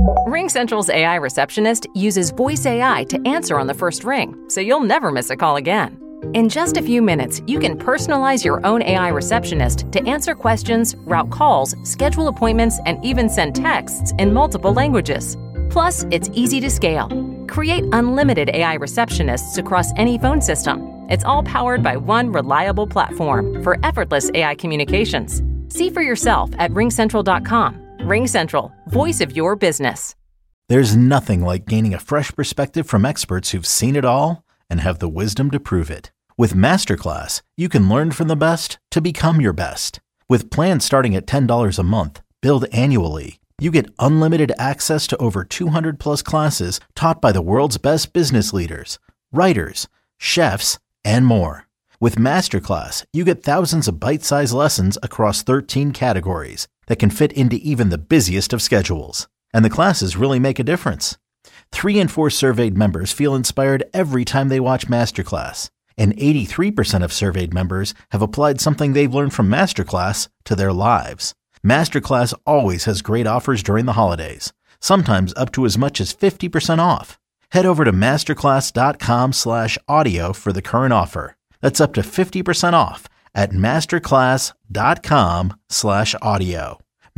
RingCentral's AI receptionist uses voice AI to answer on the first ring, so you'll never miss a call again. In just a few minutes, you can personalize your own AI receptionist to answer questions, route calls, schedule appointments, and even send texts in multiple languages. Plus, it's easy to scale. Create unlimited AI receptionists across any phone system. It's all powered by one reliable platform for effortless AI communications. See for yourself at ringcentral.com. RingCentral, voice of your business. There's nothing like gaining a fresh perspective from experts who've seen it all and have the wisdom to prove it. With Masterclass, you can learn from the best to become your best. With plans starting at $10 a month, billed annually, you get unlimited access to over 200 plus classes taught by the world's best business leaders, writers, chefs, and more. With Masterclass, you get thousands of bite-sized lessons across 13 categories that can fit into even the busiest of schedules. And the classes really make a difference. 3 in 4 surveyed members feel inspired every time they watch Masterclass. And 83% of surveyed members have applied something they've learned from Masterclass to their lives. Masterclass always has great offers during the holidays, sometimes up to as much as 50% off. Head over to masterclass.com/audio for the current offer. That's up to 50% off at masterclass.com/audio.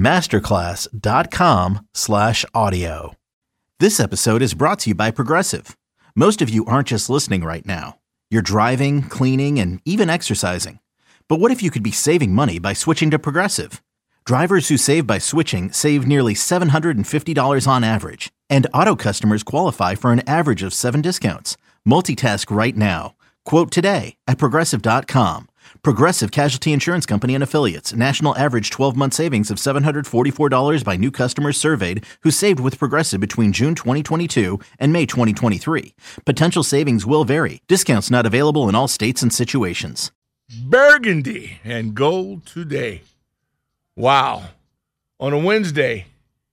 masterclass.com/audio. This episode is brought to you by Progressive. Most of you aren't just listening right now. You're driving, cleaning, and even exercising. But what if you could be saving money by switching to Progressive? Drivers who save by switching save nearly $750 on average, and auto customers qualify for an average of 7 discounts. Multitask right now. Quote today at Progressive.com. Progressive Casualty Insurance Company and Affiliates. National average 12-month savings of $744 by new customers surveyed who saved with Progressive between June 2022 and May 2023. Potential savings will vary. Discounts not available in all states and situations. Burgundy and gold today. Wow. On a Wednesday,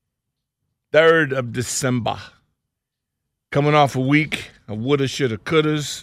3rd of December. Coming off a week of woulda, shoulda, couldas.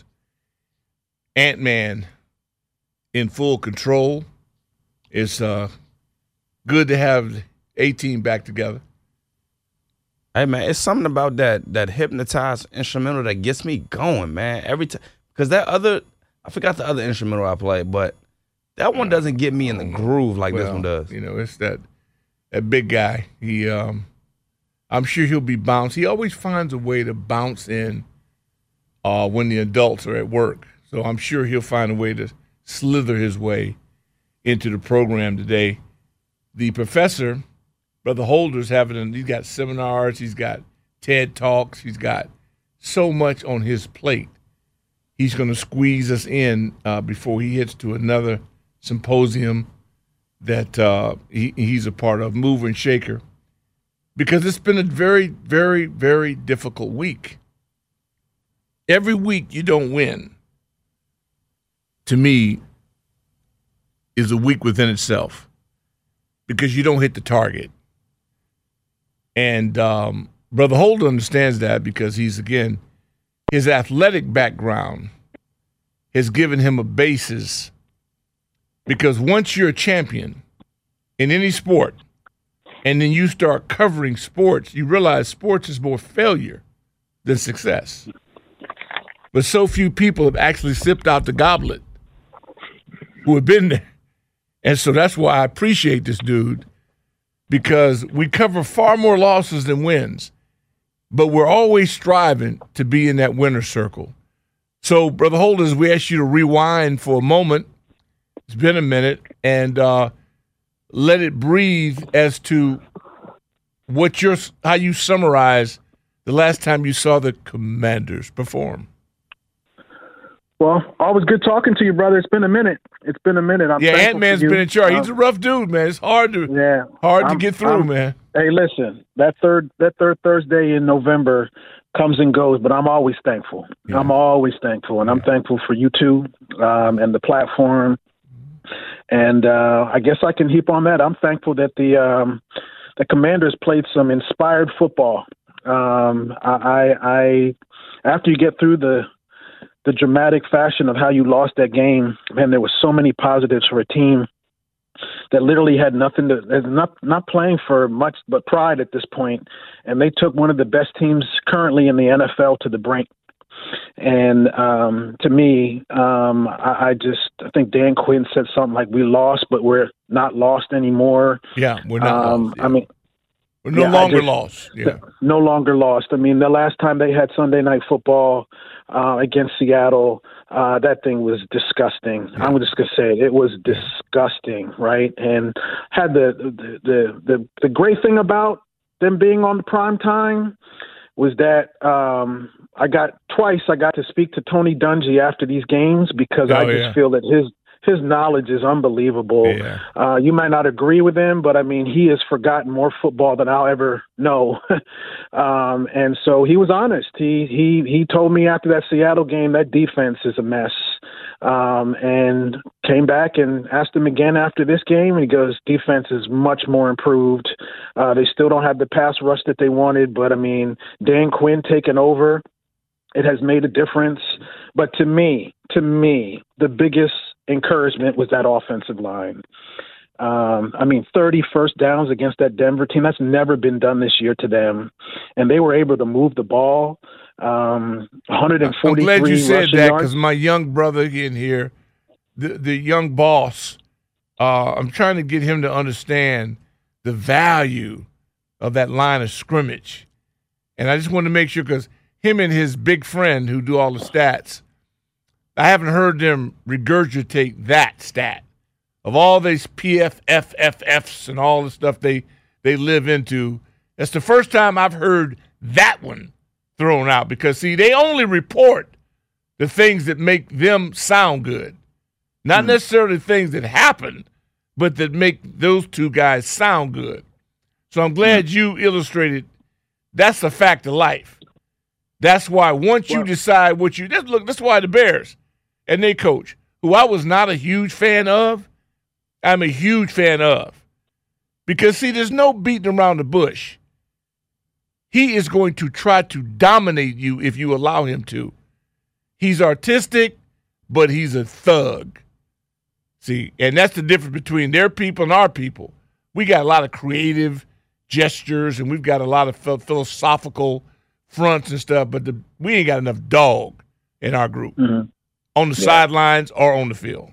Ant-Man in full control. It's good to have the A-Team back together. Hey, man, it's something about that hypnotized instrumental that gets me going, man. Every time. Because I forgot the other instrumental I played, but that one doesn't get me in the groove like this one does. You know, it's that big guy. He, I'm sure he'll be bounced. He always finds a way to bounce in when the adults are at work. So I'm sure he'll find a way to slither his way into the program today. The professor, Brother Holder's he's got seminars, he's got TED Talks, he's got so much on his plate. He's going to squeeze us in before he hits to another symposium that he's a part of, Mover and Shaker, because it's been a very, very, very difficult week. Every week you don't win, to me, is a week within itself because you don't hit the target. And Brother Holder understands that because his athletic background has given him a basis, because once you're a champion in any sport and then you start covering sports, you realize sports is more failure than success. But so few people have actually sipped out the goblet who have been there. And so that's why I appreciate this dude, because we cover far more losses than wins, but we're always striving to be in that winner's circle. So, Brother Holders, we ask you to rewind for a moment. It's been a minute, and let it breathe as to how you summarize the last time you saw the Commanders perform. Well, always good talking to you, brother. It's been a minute. Ant-Man's been in charge. He's a rough dude, man. It's hard to get through, man. Hey, listen, that third Thursday in November comes and goes, but I'm always thankful. Yeah. I'm always thankful, and I'm thankful for you too, and the platform. And I guess I can heap on that. I'm thankful that the Commanders played some inspired football. I after you get through the dramatic fashion of how you lost that game, man, there were so many positives for a team that literally had nothing to, not playing for much but pride at this point, and they took one of the best teams currently in the NFL to the brink. And to me, I think Dan Quinn said something like, "We lost, but we're not lost anymore." Yeah, we're not lost. Yeah. I mean, we're no longer lost. Yeah, no longer lost. I mean, the last time they had Sunday Night Football against Seattle, that thing was disgusting. Yeah. I'm just gonna say it was disgusting, right? And had the great thing about them being on the prime time was that I got to speak to Tony Dungy after these games because I just feel that his knowledge is unbelievable. Yeah. You might not agree with him, but I mean, he has forgotten more football than I'll ever know. And so he was honest. He told me after that Seattle game that defense is a mess. And came back and asked him again after this game, and he goes, defense is much more improved. They still don't have the pass rush that they wanted, but I mean, Dan Quinn taking over, it has made a difference. But to me, the biggest encouragement was that offensive line. I mean, 30 first downs against that Denver team, that's never been done this year to them. And they were able to move the ball. 143 I'm glad you said that yards. Because my young brother in here, the young boss, I'm trying to get him to understand the value of that line of scrimmage. And I just wanted to make sure, because him and his big friend who do all the stats, I haven't heard them regurgitate that stat. Of all these PFFFs and all the stuff they live into, that's the first time I've heard that one thrown out. Because, see, they only report the things that make them sound good. Not necessarily things that happen, but that make those two guys sound good. So I'm glad you illustrated that's a fact of life. That's why once you decide what you – that's why the Bears and their coach, who I was not a huge fan of, I'm a huge fan of. Because, see, there's no beating around the bush. He is going to try to dominate you if you allow him to. He's artistic, but he's a thug. See, and that's the difference between their people and our people. We got a lot of creative gestures, and we've got a lot of philosophical fronts and stuff, but we ain't got enough dog in our group on the sidelines or on the field.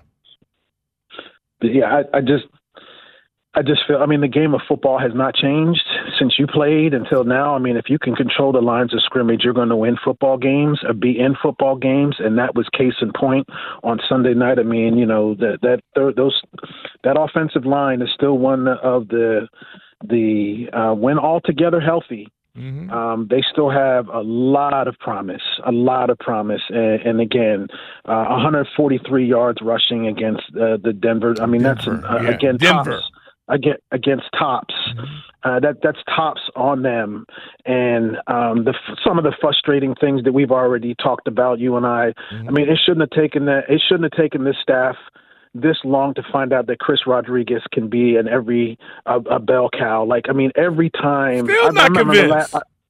Yeah, I just feel, I mean, the game of football has not changed since you played until now. I mean, if you can control the lines of scrimmage, you're going to win football games or be in football games. And that was case in point on Sunday night. I mean, you know, that offensive line is still one of the when all together healthy, they still have a lot of promise. And again, 143 yards rushing against the Denver. I mean, Denver. That's again, Denver. Against tops. That's tops on them. And some of the frustrating things that we've already talked about, you and I. I mean, it shouldn't have taken this staff this long to find out that Chris Rodriguez can be in every a bell cow. Like, I mean, every time. Still not convinced.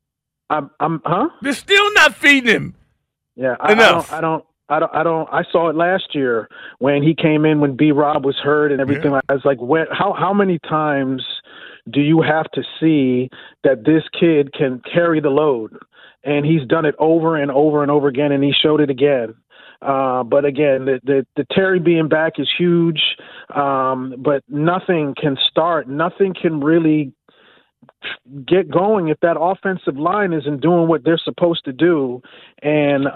Huh? They're still not feeding him. Yeah, enough. I don't. I saw it last year when he came in when B-Rob was hurt and everything. I was like, how many times do you have to see that this kid can carry the load? And he's done it over and over and over again, and he showed it again. But again, the Terry being back is huge, but nothing can start. Nothing can really get going if that offensive line isn't doing what they're supposed to do. And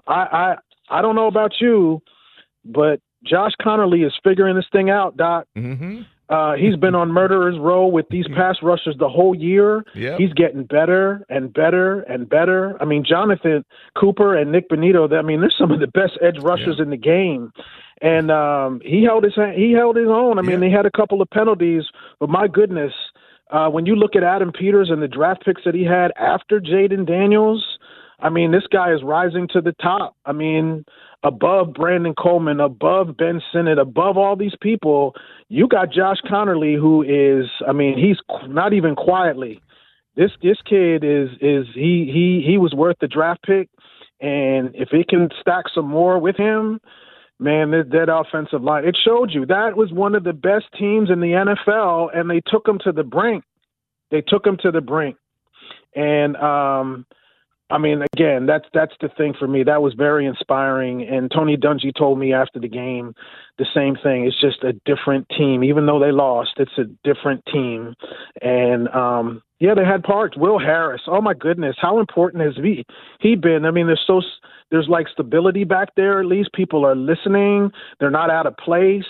I don't know about you, but Josh Connerly is figuring this thing out, Doc. He's been on murderer's row with these pass rushers the whole year. Yep. He's getting better and better and better. I mean, Jonathan Cooper and Nick Benito, I mean, they're some of the best edge rushers in the game. And he held his own. I mean, they had a couple of penalties, but my goodness, when you look at Adam Peters and the draft picks that he had after Jaden Daniels, I mean, this guy is rising to the top. I mean, above Brandon Coleman, above Ben Sinnott, above all these people, you got Josh Connerly, who is, I mean, he's not even quietly. This kid he was worth the draft pick, and if it can stack some more with him, Man, that offensive line, it showed you. That was one of the best teams in the NFL, and they took them to the brink. And, I mean, again, that's the thing for me. That was very inspiring. And Tony Dungy told me after the game the same thing. It's just a different team. Even though they lost, it's a different team. And, they had parts. Will Harris, oh, my goodness, how important has he been? I mean, there's like stability back there. At least people are listening. They're not out of place.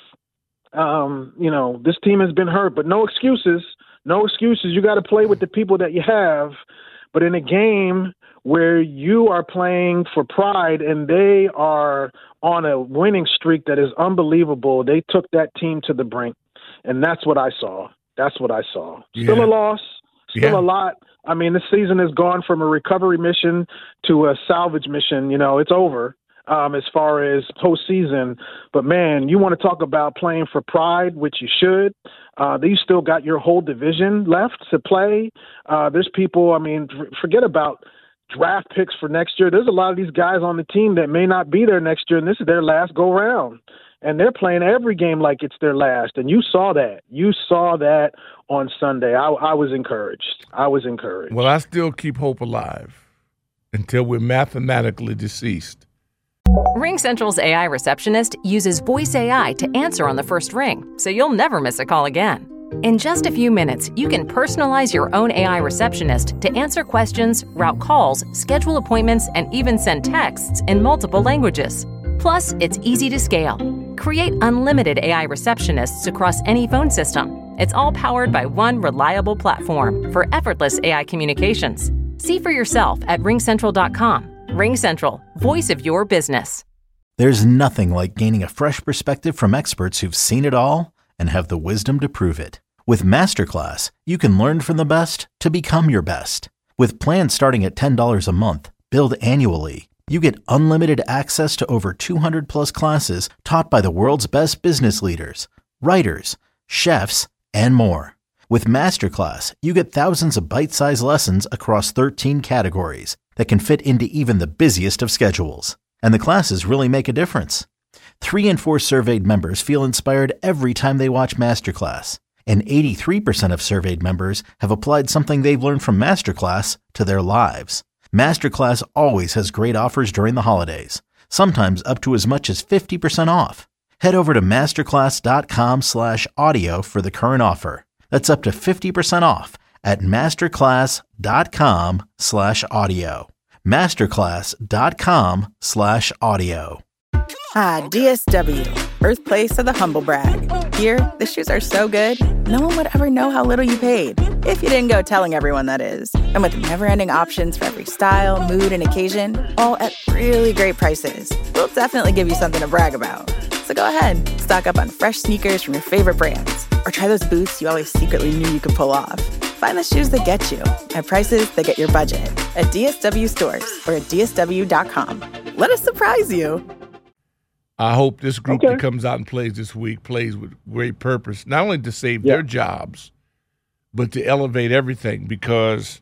This team has been hurt, but no excuses. No excuses. You got to play with the people that you have. But in a game where you are playing for pride and they are on a winning streak that is unbelievable, they took that team to the brink. And that's what I saw. Still a loss, still a lot. I mean, this season has gone from a recovery mission to a salvage mission. It's over as far as postseason. But, man, you want to talk about playing for pride, which you should. You still got your whole division left to play. There's people, I mean, forget about draft picks for next year. There's a lot of these guys on the team that may not be there next year, and this is their last go-round. And they're playing every game like it's their last. And you saw that. On Sunday. I was encouraged. Well, I still keep hope alive until we're mathematically deceased. RingCentral's AI receptionist uses voice AI to answer on the first ring, so you'll never miss a call again. In just a few minutes, you can personalize your own AI receptionist to answer questions, route calls, schedule appointments, and even send texts in multiple languages. Plus, it's easy to scale. Create unlimited AI receptionists across any phone system. It's all powered by one reliable platform for effortless AI communications. See for yourself at ringcentral.com. RingCentral, voice of your business. There's nothing like gaining a fresh perspective from experts who've seen it all and have the wisdom to prove it. With Masterclass, you can learn from the best to become your best. With plans starting at $10 a month, billed annually, you get unlimited access to over 200 plus classes taught by the world's best business leaders, writers, chefs, and more. With Masterclass, you get thousands of bite-sized lessons across 13 categories that can fit into even the busiest of schedules. And the classes really make a difference. 3 in 4 surveyed members feel inspired every time they watch Masterclass. And 83% of surveyed members have applied something they've learned from Masterclass to their lives. Masterclass always has great offers during the holidays, sometimes up to as much as 50% off. Head over to masterclass.com/audio for the current offer. That's up to 50% off at masterclass.com/audio. masterclass.com/audio. DSW, birthplace of the humble brag. Here, the shoes are so good, no one would ever know how little you paid. If you didn't go telling everyone, that is. And with never-ending options for every style, mood, and occasion, all at really great prices, we'll definitely give you something to brag about. So go ahead, stock up on fresh sneakers from your favorite brands, or try those boots you always secretly knew you could pull off. Find the shoes that get you at prices that get your budget at DSW stores or at DSW.com. Let us surprise you. I hope this group that comes out and plays this week plays with great purpose, not only to save their jobs, but to elevate everything, because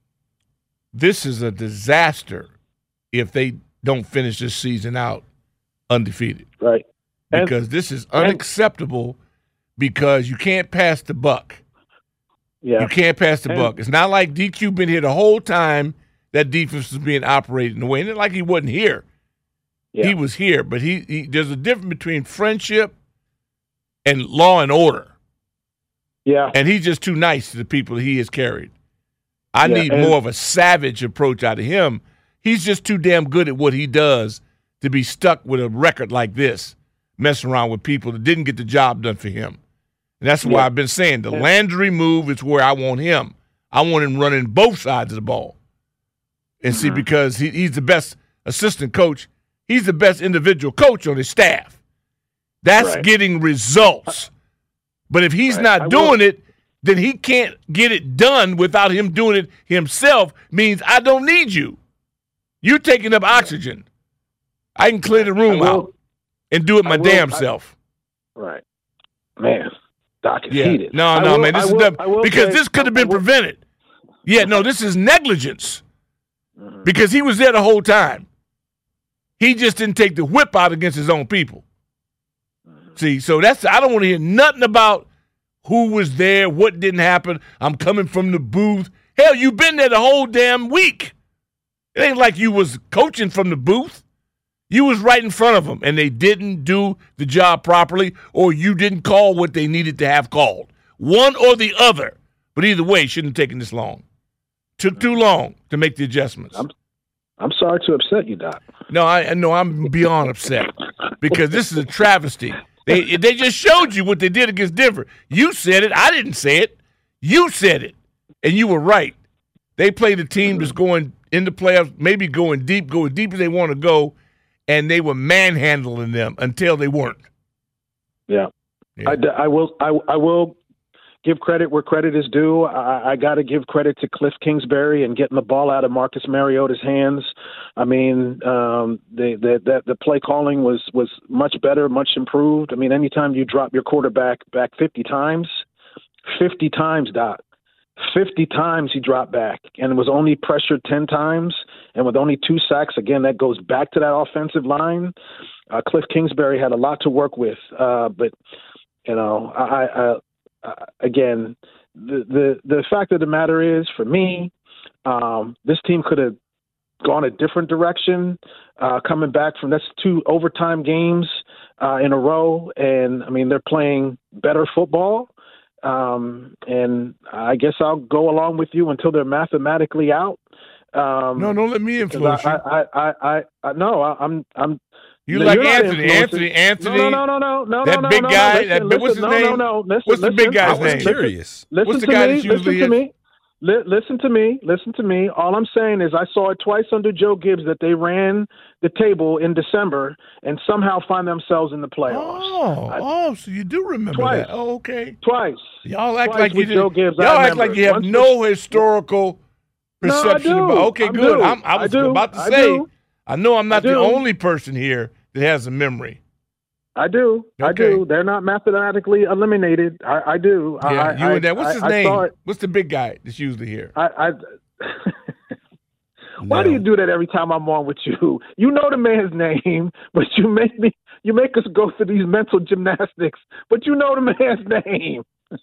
this is a disaster if they don't finish this season out undefeated. Right. Because this is unacceptable, because you can't pass the buck. Yeah. You can't pass the buck. It's not like DQ been here the whole time that defense was being operated in the way. And it's like he wasn't here. Yeah. He was here, but he there's a difference between friendship and law and order. Yeah. And he's just too nice to the people he has carried. I need more of a savage approach out of him. He's just too damn good at what he does to be stuck with a record like this, messing around with people that didn't get the job done for him. And that's why I've been saying the Landry move is where I want him. I want him running both sides of the ball. And see, because he's the best assistant coach. He's the best individual coach on his staff. That's getting results. But if he's not doing it, then he can't get it done without him doing it himself. Means I don't need you. You're taking up oxygen. I can clear the room out and do it my damn self. Right. Man, Doc is heated. No, man. This is because this could have been prevented. Yeah, no, this is negligence. Because he was there the whole time. He just didn't take the whip out against his own people. See, so I don't want to hear nothing about who was there, what didn't happen. I'm coming from the booth. Hell, you've been there the whole damn week. It ain't like you was coaching from the booth. You was right in front of them, and they didn't do the job properly, or you didn't call what they needed to have called. One or the other. But either way, it shouldn't have taken this long. Took too long to make the adjustments. I'm sorry to upset you, Doc. No, I'm beyond upset because this is a travesty. They just showed you what they did against Denver. You said it. I didn't say it. You said it, and you were right. They played a team that's going into playoffs, maybe going deep as they want to go, and they were manhandling them until they weren't. Yeah. I will give credit where credit is due. I got to give credit to Cliff Kingsbury and getting the ball out of Marcus Mariota's hands. I mean, the play calling was much better, much improved. I mean, anytime you drop your quarterback back 50 times, Doc, 50 times he dropped back and was only pressured 10 times, and with only 2 sacks, again, that goes back to that offensive line. Cliff Kingsbury had a lot to work with, but again, the fact of the matter is, for me, this team could have gone a different direction, coming back from that's 2 overtime games in a row, and I mean they're playing better football. And I guess I'll go along with you until they're mathematically out. No, don't let me influence you. I'm. You like Anthony? No. That big guy. What's his name? What's the big guy's name? Curious. What's the guy that's usually is? Listen to me. All I'm saying is I saw it twice under Joe Gibbs that they ran the table in December and somehow find themselves in the playoffs. So you do remember twice. that? Oh, okay. Twice. Y'all act Twice like you with did. Joe Gibbs, Y'all act like you have no historical perception I do. about. Okay, good. I was about to say. I know I'm not the only person here that has a memory. I do. Okay. I do. They're not mathematically eliminated. I do. Yeah, you and that. What's his name? Saw it. What's the big guy that's usually here? Why do you do that every time I'm on with you? You know the man's name, but you make us go through these mental gymnastics, but you know the man's name.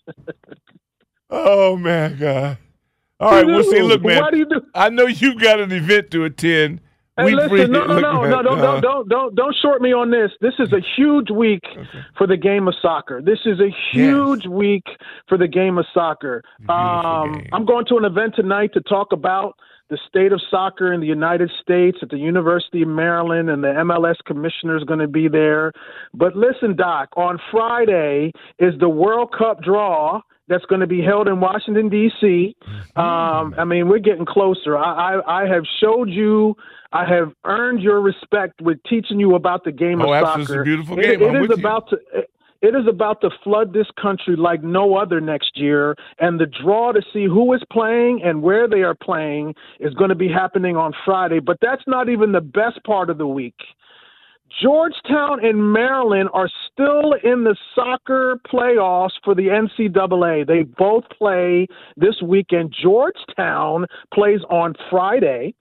Oh, man, God. All right, we'll see. Look, man, why do you do? I know you got an event to attend. Hey, listen, don't short me on this. This is a huge week for the game of soccer. This is a huge week for the game of soccer. I'm going to an event tonight to talk about the state of soccer in the United States at the University of Maryland, and the MLS commissioner is going to be there. But listen, Doc, on Friday is the World Cup draw that's going to be held in Washington, D.C. I mean, we're getting closer. I have showed you, I have earned your respect with teaching you about the game of soccer. It's a beautiful game. It is about to flood this country like no other next year, and the draw to see who is playing and where they are playing is going to be happening on Friday. But that's not even the best part of the week. Georgetown and Maryland are still in the soccer playoffs for the NCAA. They both play this weekend. Georgetown plays on Friday.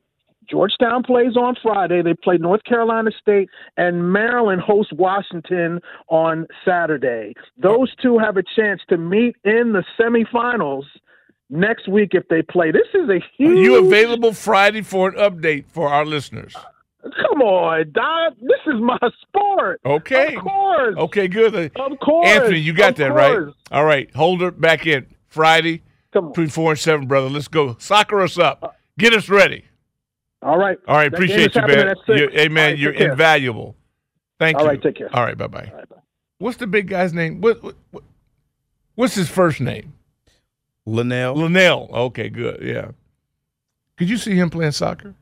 They play North Carolina State, and Maryland hosts Washington on Saturday. Those two have a chance to meet in the semifinals next week if they play. This is a huge... Are you available Friday for an update for our listeners? Come on, Doc. This is my sport. Okay. Of course. Okay, good. Of course. Anthony, you got that right. All right. Hold her back in. Friday between 4 and 7, brother. Let's go. Soccer us up. Get us ready. All right. All right. Appreciate you, man. Hey, man, right, you're invaluable. Thank you. All right. Take care. All right. Bye-bye. What's the big guy's name? What's his first name? Linnell. Okay, good. Yeah. Could you see him playing soccer?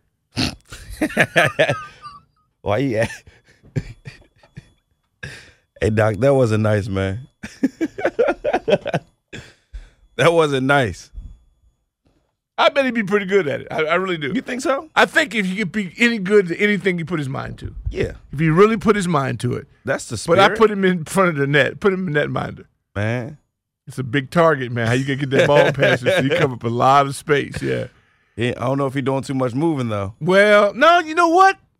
Why yeah. Hey, Doc, that wasn't nice, man. That wasn't nice. I bet he'd be pretty good at it. I really do. You think so? I think if he could be any good at anything he put his mind to. Yeah. If he really put his mind to it. That's the spirit. But I put him in front of the net. Put him in netminder. Man. It's a big target, man. How you gonna get that ball past him? So you cover up a lot of space, yeah. I don't know if he's doing too much moving, though. Well, no, you know what?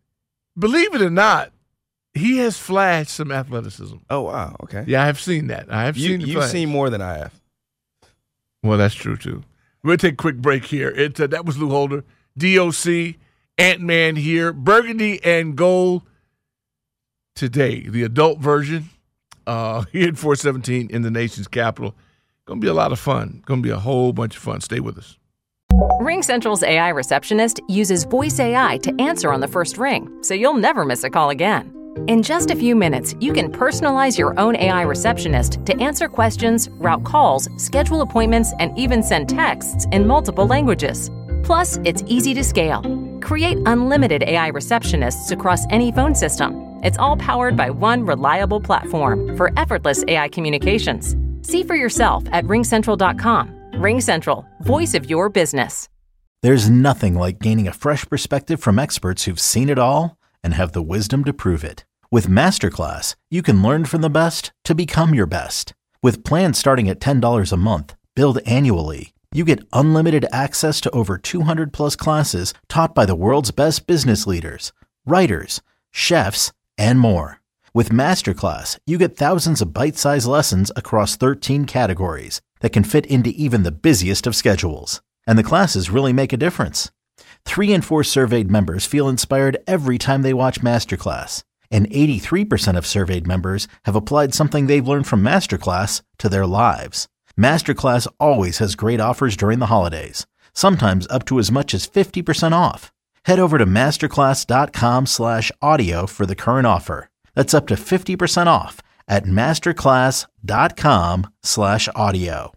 believe it or not, he has flashed some athleticism. Oh, wow. Okay. Yeah, I have seen that. You've seen more than I have. Well, that's true, too. We'll take a quick break here. That was Lou Holder, DOC, Ant-Man here, Burgundy and Gold today, the adult version here at 417 in the nation's capital. Going to be a lot of fun. Going to be a whole bunch of fun. Stay with us. RingCentral's AI receptionist uses voice AI to answer on the first ring, so you'll never miss a call again. In just a few minutes, you can personalize your own AI receptionist to answer questions, route calls, schedule appointments, and even send texts in multiple languages. Plus, it's easy to scale. Create unlimited AI receptionists across any phone system. It's all powered by one reliable platform for effortless AI communications. See for yourself at ringcentral.com. RingCentral, voice of your business. There's nothing like gaining a fresh perspective from experts who've seen it all and have the wisdom to prove it. With Masterclass, you can learn from the best to become your best. With plans starting at $10 a month, billed annually, you get unlimited access to over 200 plus classes taught by the world's best business leaders, writers, chefs, and more. With Masterclass, you get thousands of bite-sized lessons across 13 categories that can fit into even the busiest of schedules. And the classes really make a difference. 3 in 4 surveyed members feel inspired every time they watch Masterclass. And 83% of surveyed members have applied something they've learned from Masterclass to their lives. Masterclass always has great offers during the holidays, sometimes up to as much as 50% off. Head over to masterclass.com/audio for the current offer. That's up to 50% off at masterclass.com/audio.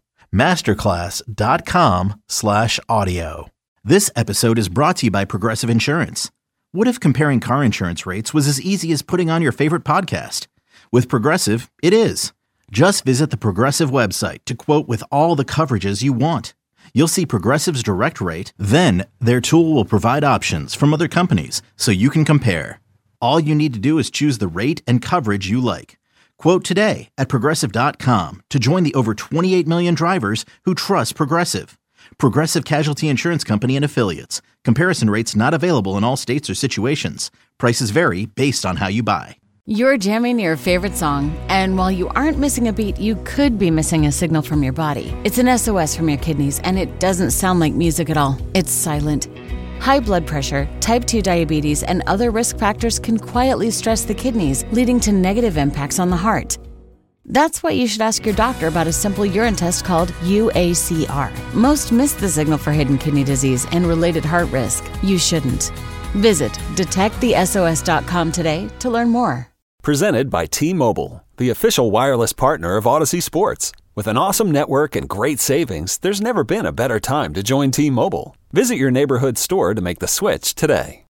masterclass.com/audio. This episode is brought to you by Progressive Insurance. What if comparing car insurance rates was as easy as putting on your favorite podcast? With Progressive, it is. Just visit the Progressive website to quote with all the coverages you want. You'll see Progressive's direct rate, then their tool will provide options from other companies so you can compare. All you need to do is choose the rate and coverage you like. Quote today at Progressive.com to join the over 28 million drivers who trust Progressive. Progressive Casualty Insurance Company and Affiliates. Comparison rates not available in all states or situations. Prices vary based on how you buy. You're jamming your favorite song, and while you aren't missing a beat, you could be missing a signal from your body. It's an SOS from your kidneys, and it doesn't sound like music at all. It's silent. High blood pressure, type 2 diabetes, and other risk factors can quietly stress the kidneys, leading to negative impacts on the heart. That's why you should ask your doctor about a simple urine test called UACR. Most miss the signal for hidden kidney disease and related heart risk. You shouldn't. Visit detectthesos.com today to learn more. Presented by T-Mobile, the official wireless partner of Odyssey Sports. With an awesome network and great savings, there's never been a better time to join T-Mobile. Visit your neighborhood store to make the switch today.